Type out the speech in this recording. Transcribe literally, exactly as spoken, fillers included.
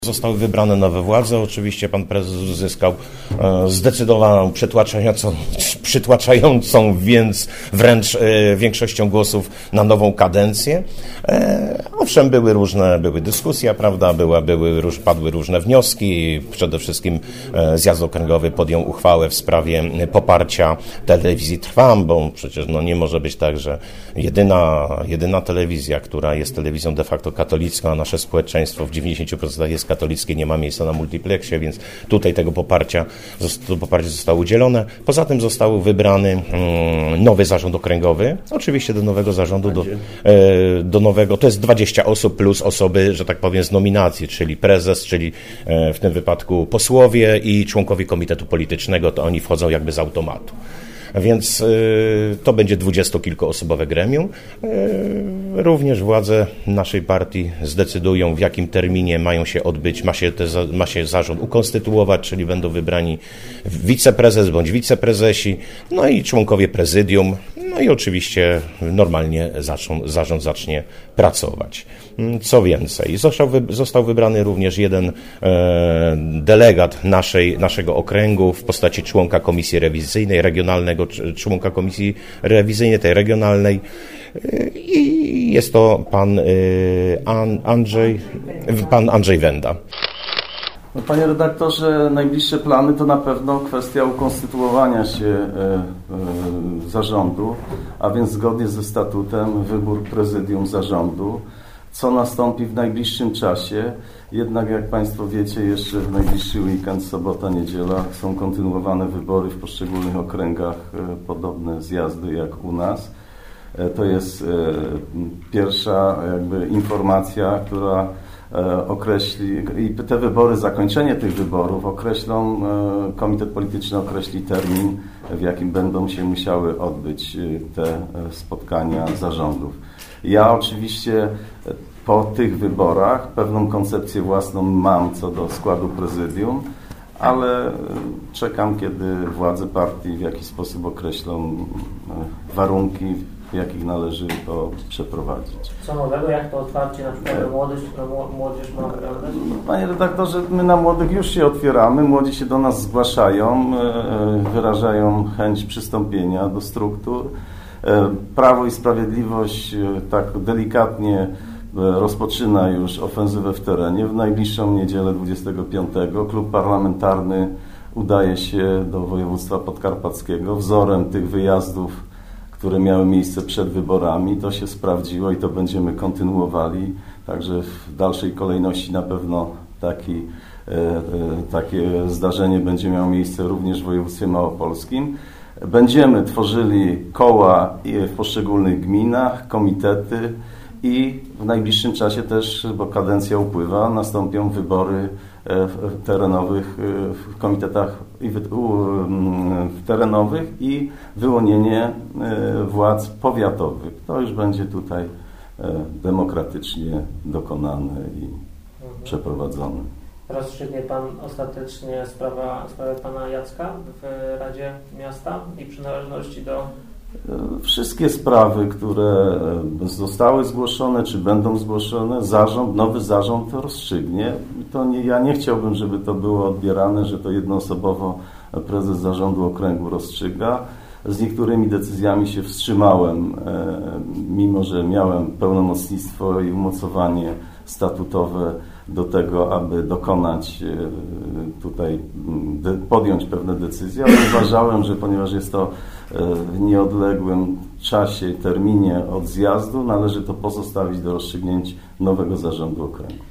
Zostały wybrane nowe władze. Oczywiście pan prezes uzyskał e, zdecydowaną, przytłaczającą, przytłaczającą więc wręcz e, większością głosów na nową kadencję. E, owszem, były różne, były dyskusje, prawda, była, były, róż, padły różne wnioski. Przede wszystkim e, Zjazd Okręgowy podjął uchwałę w sprawie poparcia telewizji Trwam, bo przecież no, nie może być tak, że jedyna, jedyna telewizja, która jest telewizją de facto katolicką, a nasze społeczeństwo w dziewięćdziesięciu procentach jest katolickie, nie ma miejsca na multiplexie, więc tutaj tego poparcia, to poparcie zostało udzielone. Poza tym został wybrany mm, nowy zarząd okręgowy. Oczywiście do nowego zarządu, do, e, do nowego, to jest dwadzieścia osób plus osoby, że tak powiem, z nominacji, czyli prezes, czyli e, w tym wypadku posłowie i członkowie komitetu politycznego, to oni wchodzą jakby z automatu. Więc y, to będzie dwudziestokilkuosobowe gremium. Y, również władze naszej partii zdecydują, w jakim terminie mają się odbyć, ma się, te, ma się zarząd ukonstytuować, czyli będą wybrani wiceprezes bądź wiceprezesi, no i członkowie prezydium, no i oczywiście normalnie zaczą, zarząd zacznie pracować. Co więcej, został, wy, został wybrany również jeden e, delegat naszej, naszego okręgu w postaci członka komisji rewizyjnej, regionalnego członka komisji rewizyjnej, tej regionalnej, i jest to pan Andrzej, pan Andrzej Wenda. No, panie redaktorze, najbliższe plany to na pewno kwestia ukonstytuowania się e, e, zarządu, a więc zgodnie ze statutem wybór prezydium zarządu, co nastąpi w najbliższym czasie. Jednak jak Państwo wiecie, jeszcze w najbliższy weekend, sobota, niedziela są kontynuowane wybory w poszczególnych okręgach, e, podobne zjazdy jak u nas. E, to jest e, pierwsza jakby informacja, która określi, i te wybory, zakończenie tych wyborów określą, komitet polityczny określi termin, w jakim będą się musiały odbyć te spotkania zarządów. Ja oczywiście po tych wyborach pewną koncepcję własną mam co do składu prezydium, ale czekam, kiedy władze partii w jakiś sposób określą warunki, w jakich należy to przeprowadzić. Co nowego, jak to otwarcie na przykład na młodzież, na młodzież ma wyglądać? Panie redaktorze, my na młodych już się otwieramy, młodzi się do nas zgłaszają, wyrażają chęć przystąpienia do struktur. Prawo i Sprawiedliwość tak delikatnie rozpoczyna już ofensywę w terenie. W najbliższą niedzielę dwudziestego piątego klub parlamentarny udaje się do województwa podkarpackiego. Wzorem tych wyjazdów, które miały miejsce przed wyborami, to się sprawdziło i to będziemy kontynuowali. Także w dalszej kolejności na pewno taki, e, e, takie zdarzenie będzie miało miejsce również w województwie małopolskim. Będziemy tworzyli koła w poszczególnych gminach, komitety i w najbliższym czasie też, bo kadencja upływa, nastąpią wybory terenowych w komitetach terenowych i wyłonienie władz powiatowych. To już będzie tutaj demokratycznie dokonane i mhm. przeprowadzone. Rozstrzygnie Pan ostatecznie sprawę, sprawę Pana Jacka w Radzie Miasta i przynależności do... Wszystkie sprawy, które zostały zgłoszone, czy będą zgłoszone, zarząd, nowy zarząd to rozstrzygnie. To nie, ja nie chciałbym, żeby to było odbierane, że to jednoosobowo prezes zarządu okręgu rozstrzyga. Z niektórymi decyzjami się wstrzymałem, mimo że miałem pełnomocnictwo i umocowanie statutowe do tego, aby dokonać tutaj, podjąć pewne decyzje, ale uważałem, że ponieważ jest to w nieodległym czasie, terminie od zjazdu, należy to pozostawić do rozstrzygnięć nowego zarządu okręgu.